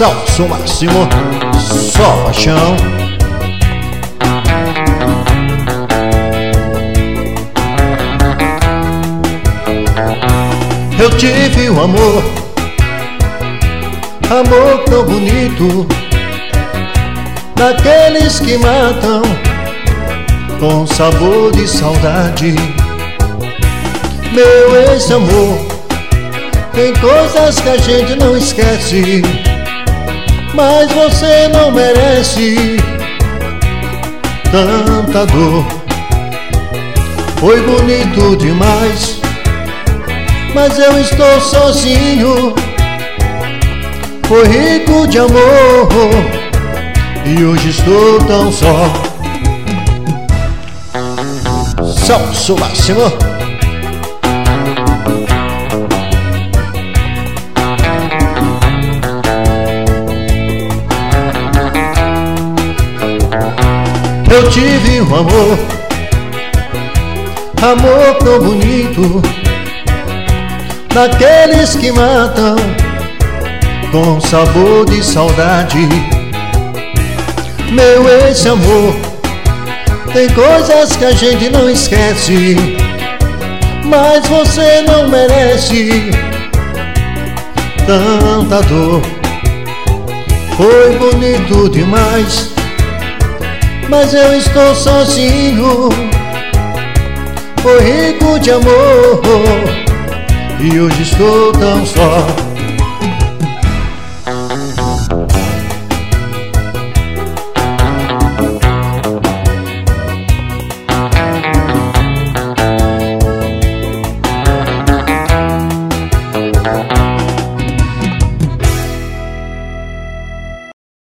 Celso Máximo, só paixão. Eu tive um amor tão bonito, daqueles que matam com sabor de saudade. Meu ex-amor, tem coisas que a gente não esquece, mas você não merece tanta dor. Foi bonito demais, mas eu estou sozinho. Foi rico de amor e hoje estou tão só. Celso Máximo. Eu tive um amor tão bonito, daqueles que matam com sabor de saudade. Meu ex-amor, tem coisas que a gente não esquece, mas você não merece tanta dor. Foi bonito demais, mas eu estou sozinho. Foi rico de amor e hoje estou tão só.